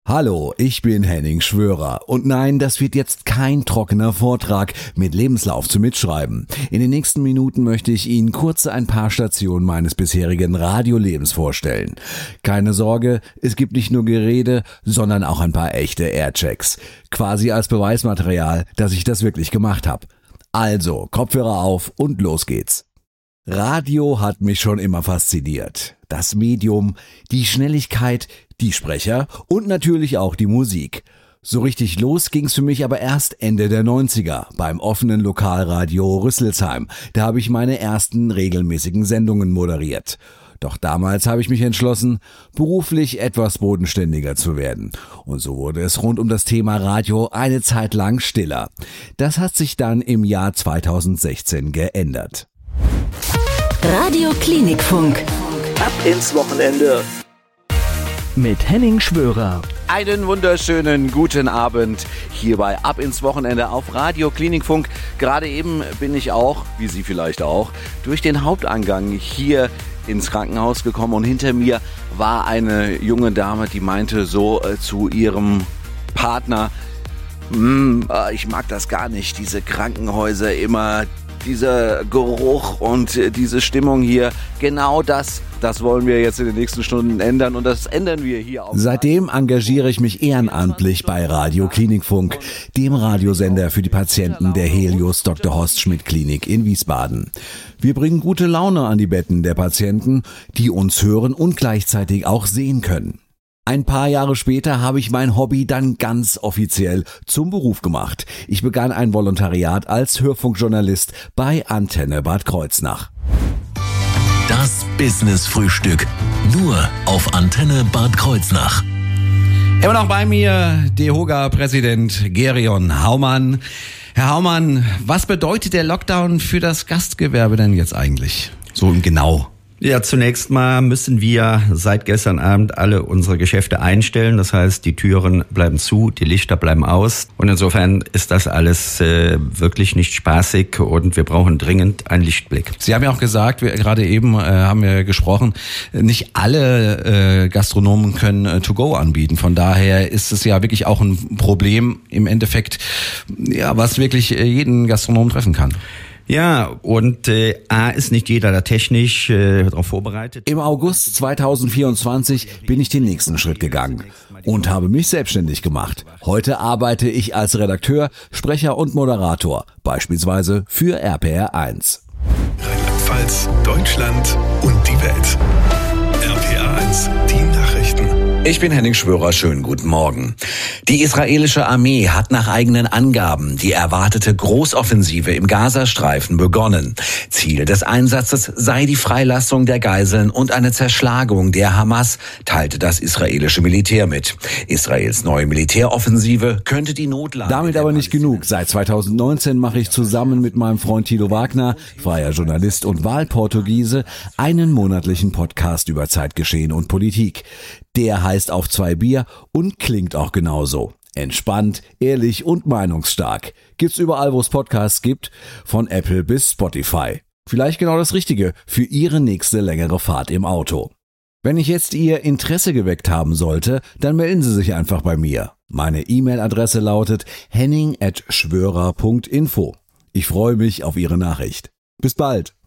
Hallo, ich bin Henning Schwörer und nein, das wird jetzt kein trockener Vortrag mit Lebenslauf zum Mitschreiben. In den nächsten Minuten möchte ich Ihnen kurz ein paar Stationen meines bisherigen Radiolebens vorstellen. Keine Sorge, es gibt nicht nur Gerede, sondern auch ein paar echte Airchecks. Quasi als Beweismaterial, dass ich das wirklich gemacht habe. Also, Kopfhörer auf und los geht's. Radio hat mich schon immer fasziniert. Das Medium, die Schnelligkeit, die Sprecher und natürlich auch die Musik. So richtig los ging's für mich aber erst Ende der 90er beim offenen Lokalradio Rüsselsheim. Da habe ich meine ersten regelmäßigen Sendungen moderiert. Doch damals habe ich mich entschlossen, beruflich etwas bodenständiger zu werden. Und so wurde es rund um das Thema Radio eine Zeit lang stiller. Das hat sich dann im Jahr 2016 geändert. Radio Klinikfunk. Ab ins Wochenende. Mit Henning Schwörer. Einen wunderschönen guten Abend hier bei Ab ins Wochenende auf Radio Klinikfunk. Gerade eben bin ich auch, wie Sie vielleicht auch, durch den Haupteingang hier ins Krankenhaus gekommen und hinter mir war eine junge Dame, die meinte so zu ihrem Partner, ich mag das gar nicht, diese Krankenhäuser immer, dieser Geruch und diese Stimmung hier, genau das wollen wir jetzt in den nächsten Stunden ändern und das ändern wir hier auch. Seitdem engagiere ich mich ehrenamtlich bei Radio Klinikfunk, dem Radiosender für die Patienten der Helios Dr. Horst Schmidt Klinik in Wiesbaden. Wir bringen gute Laune an die Betten der Patienten, die uns hören und gleichzeitig auch sehen können. Ein paar Jahre später habe ich mein Hobby dann ganz offiziell zum Beruf gemacht. Ich begann ein Volontariat als Hörfunkjournalist bei Antenne Bad Kreuznach. Das Business-Frühstück. Nur auf Antenne Bad Kreuznach. Immer noch bei mir DEHOGA-Präsident Gerion Haumann. Herr Haumann, was bedeutet der Lockdown für das Gastgewerbe denn jetzt eigentlich? So im Genau. Ja, zunächst mal müssen wir seit gestern Abend alle unsere Geschäfte einstellen. Das heißt, die Türen bleiben zu, die Lichter bleiben aus. Und insofern ist das alles wirklich nicht spaßig und wir brauchen dringend einen Lichtblick. Sie haben ja auch gesagt, gerade eben haben wir gesprochen, nicht alle Gastronomen können To-Go anbieten. Von daher ist es ja wirklich auch ein Problem im Endeffekt, ja, was wirklich jeden Gastronomen treffen kann. Ja, und A ist nicht jeder da technisch darauf vorbereitet. Im August 2024 bin ich den nächsten Schritt gegangen und habe mich selbstständig gemacht. Heute arbeite ich als Redakteur, Sprecher und Moderator, beispielsweise für RPR 1. Rheinland-Pfalz, Deutschland und die Welt. RPR 1, die Nachrichten. Ich bin Henning Schwörer, schönen guten Morgen. Die israelische Armee hat nach eigenen Angaben die erwartete Großoffensive im Gazastreifen begonnen. Ziel des Einsatzes sei die Freilassung der Geiseln und eine Zerschlagung der Hamas, teilte das israelische Militär mit. Israels neue Militäroffensive könnte die Notlage... Damit aber nicht genug. Seit 2019 mache ich zusammen mit meinem Freund Thilo Wagner, freier Journalist und Wahlportugiese, einen monatlichen Podcast über Zeitgeschehen und Politik. Der heißt Auf 2 Bier und klingt auch genauso. Entspannt, ehrlich und meinungsstark. Gibt's überall, wo es Podcasts gibt, von Apple bis Spotify. Vielleicht genau das Richtige für Ihre nächste längere Fahrt im Auto. Wenn ich jetzt Ihr Interesse geweckt haben sollte, dann melden Sie sich einfach bei mir. Meine E-Mail-Adresse lautet henning@schwörer.info. Ich freue mich auf Ihre Nachricht. Bis bald.